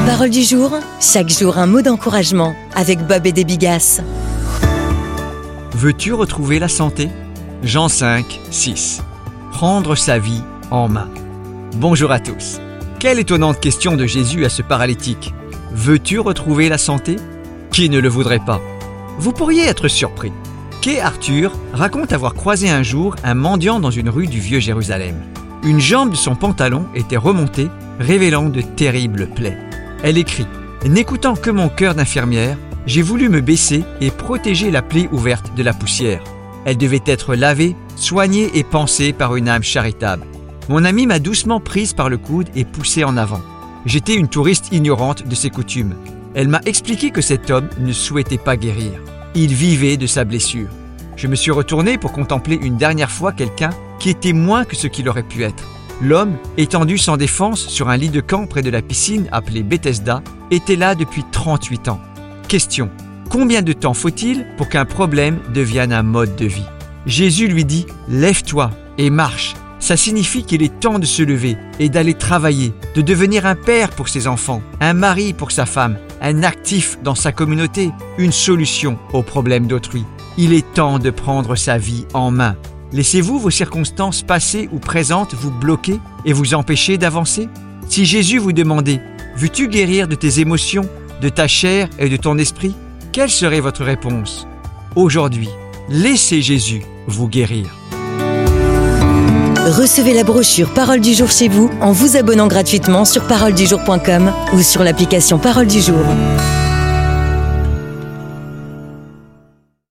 Parole du jour, chaque jour un mot d'encouragement avec Bob et des Bigasses. Veux-tu retrouver la santé ? Jean 5, 6. Prendre sa vie en main. Bonjour à tous. Quelle étonnante question de Jésus à ce paralytique. Veux-tu retrouver la santé ? Qui ne le voudrait pas ? Vous pourriez être surpris. Kay Arthur raconte avoir croisé un jour un mendiant dans une rue du Vieux Jérusalem. Une jambe de son pantalon était remontée, révélant de terribles plaies. Elle écrit « N'écoutant que mon cœur d'infirmière, j'ai voulu me baisser et protéger la plaie ouverte de la poussière. Elle devait être lavée, soignée et pansée par une âme charitable. Mon amie m'a doucement prise par le coude et poussée en avant. J'étais une touriste ignorante de ses coutumes. Elle m'a expliqué que cet homme ne souhaitait pas guérir. Il vivait de sa blessure. Je me suis retourné pour contempler une dernière fois quelqu'un qui était moins que ce qu'il aurait pu être. L'homme, étendu sans défense sur un lit de camp près de la piscine appelée Bethesda, était là depuis 38 ans. Question : combien de temps faut-il pour qu'un problème devienne un mode de vie ? Jésus lui dit « Lève-toi et marche ». Ça signifie qu'il est temps de se lever et d'aller travailler, de devenir un père pour ses enfants, un mari pour sa femme, un actif dans sa communauté, une solution aux problèmes d'autrui. Il est temps de prendre sa vie en main. Laissez-vous vos circonstances passées ou présentes vous bloquer et vous empêcher d'avancer ? Si Jésus vous demandait « Veux-tu guérir de tes émotions, de ta chair et de ton esprit ?» Quelle serait votre réponse ? Aujourd'hui, laissez Jésus vous guérir. Recevez la brochure Parole du jour chez vous en vous abonnant gratuitement sur paroledujour.com ou sur l'application Parole du jour.